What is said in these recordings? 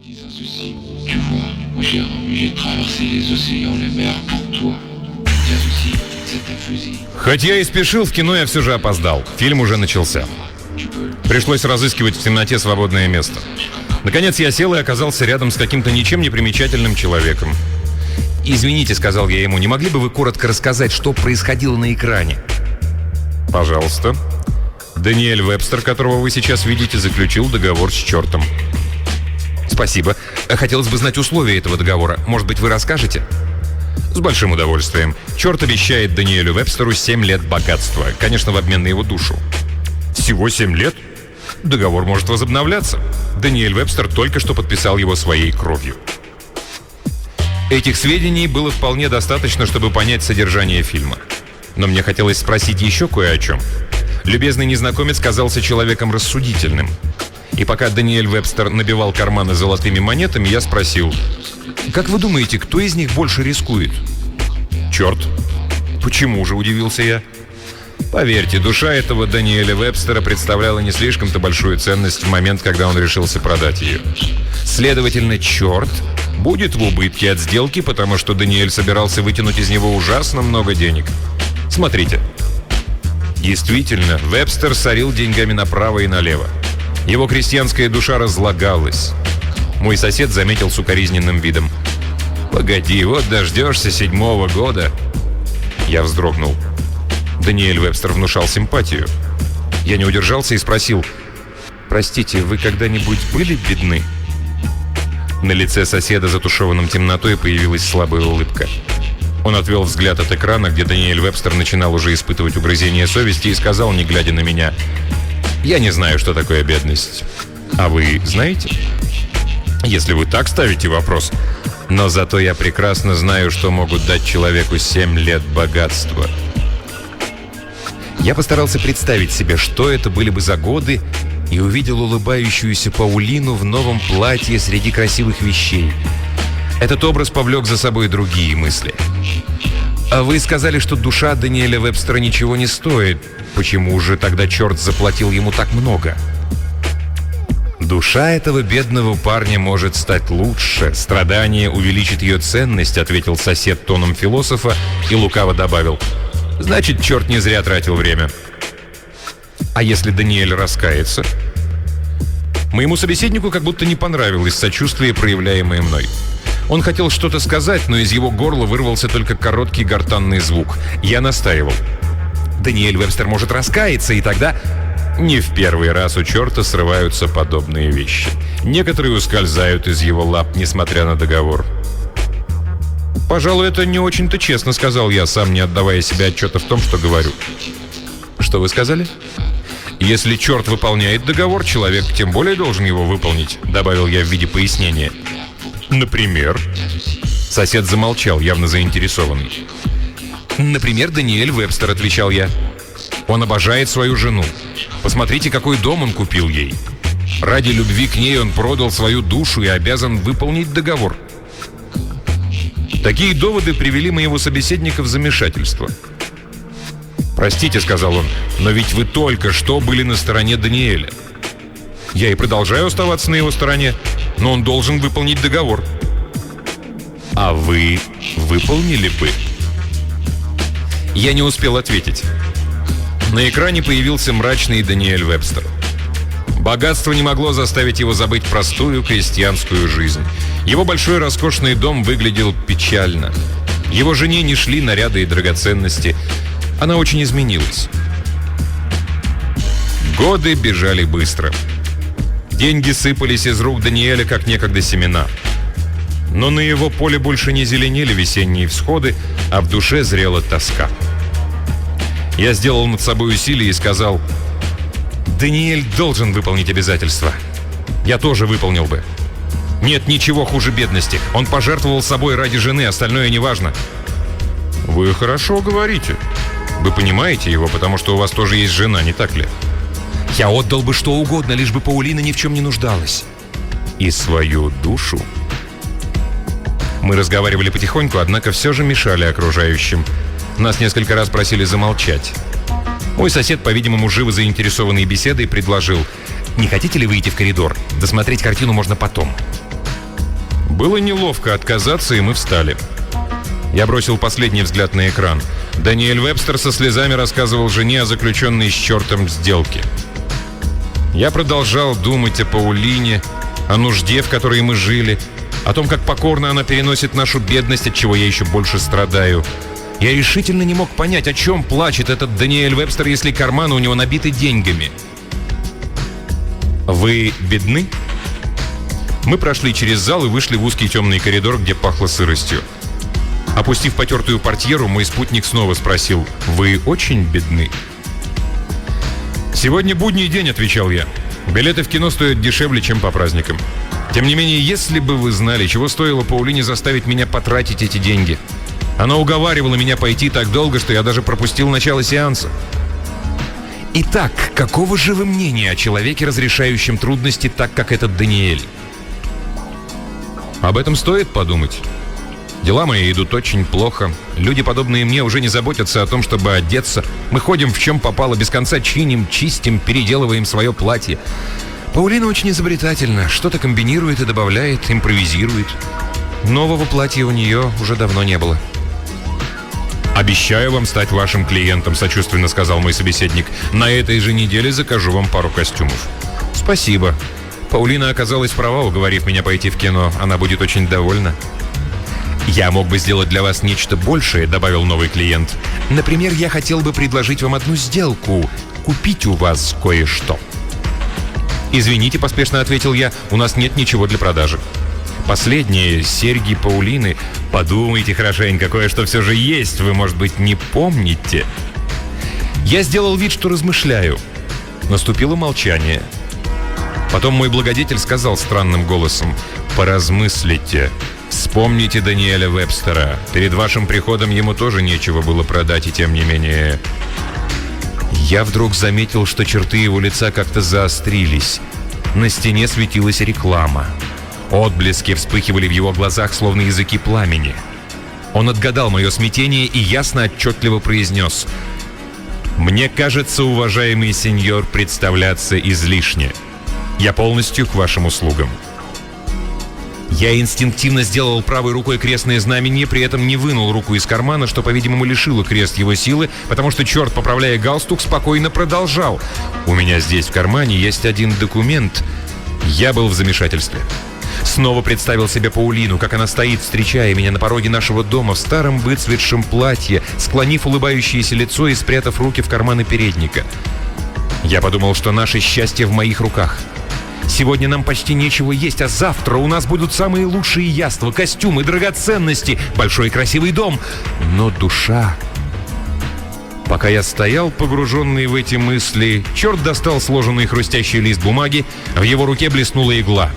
Хоть я и спешил, в кино я все же опоздал. Фильм уже начался. Пришлось разыскивать в темноте свободное место. Наконец я сел и оказался рядом с каким-то ничем не примечательным человеком. «Извините», — сказал я ему, — «не могли бы вы коротко рассказать, что происходило на экране?» «Пожалуйста». Даниэль Вебстер, которого вы сейчас видите, заключил договор с чертом. «Спасибо. Хотелось бы знать условия этого договора. Может быть, вы расскажете?» «С большим удовольствием. Черт обещает Даниэлю Вебстеру 7 лет богатства. Конечно, в обмен на его душу». «Всего 7 лет? Договор может возобновляться. Даниэль Вебстер только что подписал его своей кровью». Этих сведений было вполне достаточно, чтобы понять содержание фильма. Но мне хотелось спросить еще кое о чем. Любезный незнакомец казался человеком рассудительным. И пока Даниэль Вебстер набивал карманы золотыми монетами, я спросил: «Как вы думаете, кто из них больше рискует?» «Черт!» «Почему же?» — удивился я. Поверьте, душа этого Даниэля Вебстера представляла не слишком-то большую ценность в момент, когда он решился продать ее. Следовательно, черт будет в убытке от сделки, потому что Даниэль собирался вытянуть из него ужасно много денег. Смотрите. Действительно, Вебстер сорил деньгами направо и налево. Его крестьянская душа разлагалась. Мой сосед заметил с укоризненным видом: «Погоди, вот дождешься 7-го года». Я вздрогнул. Даниэль Вебстер внушал симпатию. Я не удержался и спросил: «Простите, вы когда-нибудь были бедны?» На лице соседа, затушеванном темнотой, появилась слабая улыбка. Он отвел взгляд от экрана, где Даниэль Вебстер начинал уже испытывать угрызение совести, и сказал, не глядя на меня: «Я не знаю, что такое бедность. А вы знаете?» «Если вы так ставите вопрос. Но зато я прекрасно знаю, что могут дать человеку 7 лет богатства». Я постарался представить себе, что это были бы за годы, и увидел улыбающуюся Паулину в новом платье среди красивых вещей. Этот образ повлек за собой другие мысли. «А вы сказали, что душа Даниэля Вебстера ничего не стоит. Почему же тогда черт заплатил ему так много?» «Душа этого бедного парня может стать лучше. Страдание увеличит ее ценность», — ответил сосед тоном философа и лукаво добавил: «Значит, черт не зря тратил время». «А если Даниэль раскается?» Моему собеседнику как будто не понравилось сочувствие, проявляемое мной. Он хотел что-то сказать, но из его горла вырвался только короткий гортанный звук. Я настаивал: «Даниэль Вебстер может раскаяться, и тогда...» Не в первый раз у черта срываются подобные вещи. Некоторые ускользают из его лап, несмотря на договор. «Пожалуй, это не очень-то честно», — сказал я, сам не отдавая себе отчета в том, что говорю. «Что вы сказали?» «Если черт выполняет договор, человек тем более должен его выполнить», — добавил я в виде пояснения. «Например?» Сосед замолчал, явно заинтересованный. «Например, Даниэль Вебстер», — отвечал я. «Он обожает свою жену. Посмотрите, какой дом он купил ей. Ради любви к ней он продал свою душу и обязан выполнить договор». Такие доводы привели моего собеседника в замешательство. «Простите», — сказал он, — «но ведь вы только что были на стороне Даниэля». «Я и продолжаю оставаться на его стороне, но он должен выполнить договор». «А вы выполнили бы?» Я не успел ответить. На экране появился мрачный Даниэль Вебстер. Богатство не могло заставить его забыть простую крестьянскую жизнь. Его большой роскошный дом выглядел печально. Его жене не шли наряды и драгоценности. Она очень изменилась. Годы бежали быстро. Деньги сыпались из рук Даниэля, как некогда семена. Но на его поле больше не зеленели весенние всходы, а в душе зрела тоска. Я сделал над собой усилие и сказал: «Даниэль должен выполнить обязательства. Я тоже выполнил бы. Нет ничего хуже бедности. Он пожертвовал собой ради жены, остальное неважно». «Вы хорошо говорите. Вы понимаете его, потому что у вас тоже есть жена, не так ли?» «Я отдал бы что угодно, лишь бы Паулина ни в чем не нуждалась». «И свою душу?» Мы разговаривали потихоньку, однако все же мешали окружающим. Нас несколько раз просили замолчать. Мой сосед, по-видимому, живо заинтересованный беседой, предложил: «Не хотите ли выйти в коридор? Досмотреть картину можно потом». Было неловко отказаться, и мы встали. Я бросил последний взгляд на экран. Даниэль Вебстер со слезами рассказывал жене о заключенной с чертом сделке. Я продолжал думать о Паулине, о нужде, в которой мы жили, о том, как покорно она переносит нашу бедность, от чего я еще больше страдаю. Я решительно не мог понять, о чем плачет этот Даниэль Вебстер, если карманы у него набиты деньгами. «Вы бедны?» Мы прошли через зал и вышли в узкий темный коридор, где пахло сыростью. Опустив потертую портьеру, мой спутник снова спросил: «Вы очень бедны?» «Сегодня будний день», — отвечал я. «Билеты в кино стоят дешевле, чем по праздникам. Тем не менее, если бы вы знали, чего стоило Паулине заставить меня потратить эти деньги. Она уговаривала меня пойти так долго, что я даже пропустил начало сеанса». «Итак, какого же вы мнения о человеке, разрешающем трудности так, как этот Даниэль?» «Об этом стоит подумать. Дела мои идут очень плохо. Люди, подобные мне, уже не заботятся о том, чтобы одеться. Мы ходим в чем попало, без конца чиним, чистим, переделываем свое платье. Паулина очень изобретательна, что-то комбинирует и добавляет, импровизирует. Нового платья у нее уже давно не было». «Обещаю вам стать вашим клиентом», — сочувственно сказал мой собеседник. «На этой же неделе закажу вам пару костюмов». «Спасибо. Паулина оказалась права, уговорив меня пойти в кино. Она будет очень довольна». «Я мог бы сделать для вас нечто большее», — добавил новый клиент. «Например, я хотел бы предложить вам одну сделку. Купить у вас кое-что». «Извините», — поспешно ответил я, — «у нас нет ничего для продажи. Последние серьги Паулины. Подумайте хорошенько, кое-что все же есть, вы, может быть, не помните». Я сделал вид, что размышляю. Наступило молчание. Потом мой благодетель сказал странным голосом: «Поразмыслите. Вспомните Даниэля Вебстера. Перед вашим приходом ему тоже нечего было продать, и тем не менее...» Я вдруг заметил, что черты его лица как-то заострились. На стене светилась реклама. Отблески вспыхивали в его глазах, словно языки пламени. Он отгадал мое смятение и ясно, отчетливо произнес: «Мне кажется, уважаемый сеньор, представляться излишне. Я полностью к вашим услугам». Я инстинктивно сделал правой рукой крестное знамение, при этом не вынул руку из кармана, что, по-видимому, лишило крест его силы, потому что черт, поправляя галстук, спокойно продолжал: «У меня здесь в кармане есть один документ». Я был в замешательстве. Снова представил себе Паулину, как она стоит, встречая меня на пороге нашего дома в старом выцветшем платье, склонив улыбающееся лицо и спрятав руки в карманы передника. Я подумал, что наше счастье в моих руках. Сегодня нам почти нечего есть, а завтра у нас будут самые лучшие яства, костюмы, драгоценности, большой красивый дом. Но душа... Пока я стоял, погруженный в эти мысли, черт достал сложенный хрустящий лист бумаги, в его руке блеснула игла.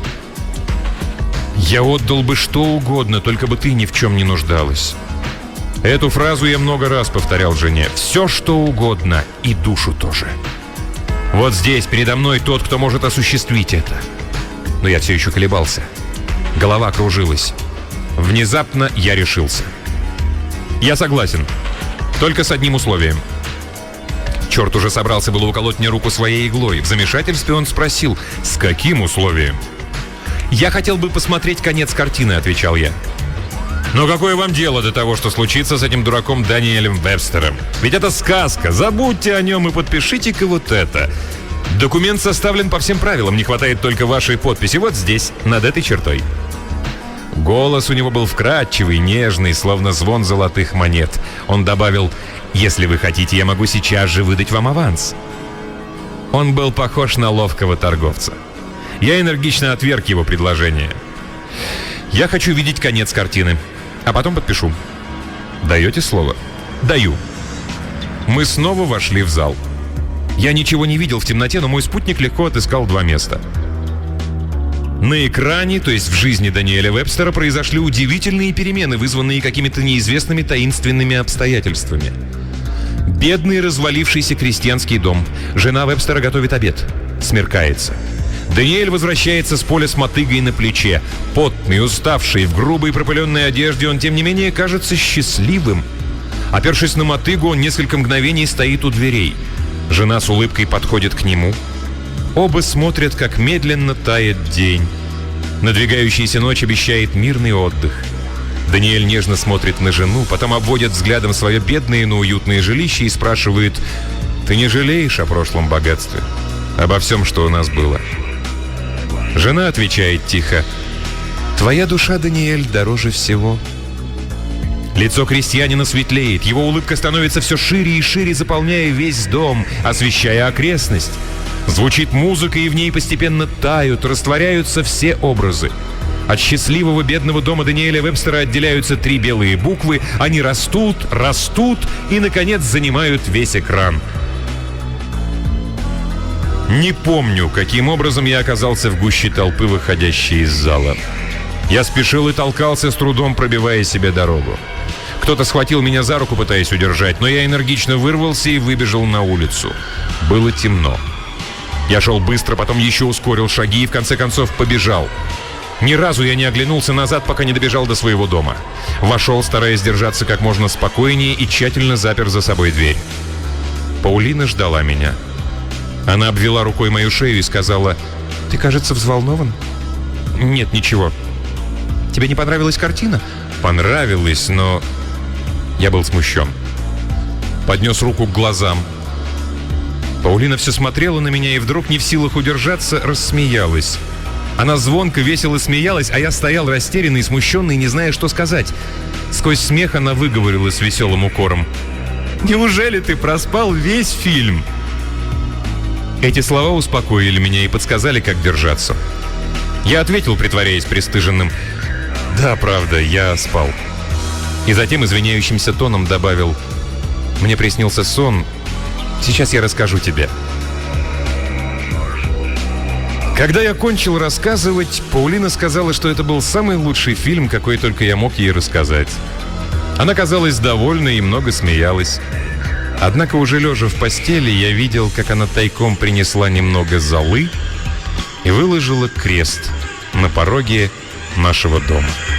«Я отдал бы что угодно, только бы ты ни в чем не нуждалась». Эту фразу я много раз повторял жене. Все, что угодно, и душу тоже. Вот здесь, передо мной, тот, кто может осуществить это. Но я все еще колебался. Голова кружилась. Внезапно я решился. «Я согласен. Только с одним условием». Черт уже собрался было уколоть мне руку своей иглой. В замешательстве он спросил: «С каким условием?» «Я хотел бы посмотреть конец картины», — отвечал я. «Но какое вам дело до того, что случится с этим дураком Даниэлем Вебстером? Ведь это сказка. Забудьте о нем и подпишите-ка вот это. Документ составлен по всем правилам, не хватает только вашей подписи. Вот здесь, над этой чертой». Голос у него был вкрадчивый, нежный, словно звон золотых монет. Он добавил: «Если вы хотите, я могу сейчас же выдать вам аванс». Он был похож на ловкого торговца. Я энергично отверг его предложение. «Я хочу видеть конец картины, а потом подпишу». «Даете слово?» «Даю». Мы снова вошли в зал. Я ничего не видел в темноте, но мой спутник легко отыскал два места. На экране, то есть в жизни Даниэля Вебстера, произошли удивительные перемены, вызванные какими-то неизвестными таинственными обстоятельствами. Бедный развалившийся крестьянский дом. Жена Вебстера готовит обед. Смеркается. Даниэль возвращается с поля с мотыгой на плече. Потный, уставший, в грубой пропыленной одежде, он, тем не менее, кажется счастливым. Опершись на мотыгу, он несколько мгновений стоит у дверей. Жена с улыбкой подходит к нему. Оба смотрят, как медленно тает день. Надвигающаяся ночь обещает мирный отдых. Даниэль нежно смотрит на жену, потом обводит взглядом свое бедное, но уютное жилище и спрашивает: «Ты не жалеешь о прошлом богатстве? Обо всем, что у нас было?» Жена отвечает тихо: «Твоя душа, Даниэль, дороже всего». Лицо крестьянина светлеет, его улыбка становится все шире и шире, заполняя весь дом, освещая окрестность. Звучит музыка, и в ней постепенно тают, растворяются все образы. От счастливого бедного дома Даниэля Вебстера отделяются 3 белые буквы. Они растут, растут и, наконец, занимают весь экран. Не помню, каким образом я оказался в гуще толпы, выходящей из зала. Я спешил и толкался, с трудом пробивая себе дорогу. Кто-то схватил меня за руку, пытаясь удержать, но я энергично вырвался и выбежал на улицу. Было темно. Я шел быстро, потом еще ускорил шаги и в конце концов побежал. Ни разу я не оглянулся назад, пока не добежал до своего дома. Вошел, стараясь держаться как можно спокойнее, и тщательно запер за собой дверь. Паулина ждала меня. Она обвела рукой мою шею и сказала: «Ты, кажется, взволнован?» «Нет, ничего». «Тебе не понравилась картина?» «Понравилась, но...» Я был смущен. Поднес руку к глазам. Паулина все смотрела на меня и вдруг, не в силах удержаться, рассмеялась. Она звонко, весело смеялась, а я стоял растерянный, смущенный, не зная, что сказать. Сквозь смех она выговорила с веселым укором: «Неужели ты проспал весь фильм?» Эти слова успокоили меня и подсказали, как держаться. Я ответил, притворяясь пристыженным: «Да, правда, я спал». И затем извиняющимся тоном добавил: «Мне приснился сон. Сейчас я расскажу тебе». Когда я кончил рассказывать, Паулина сказала, что это был самый лучший фильм, какой только я мог ей рассказать. Она казалась довольной и много смеялась. Однако уже лежа в постели, я видел, как она тайком принесла немного золы и выложила крест на пороге нашего дома.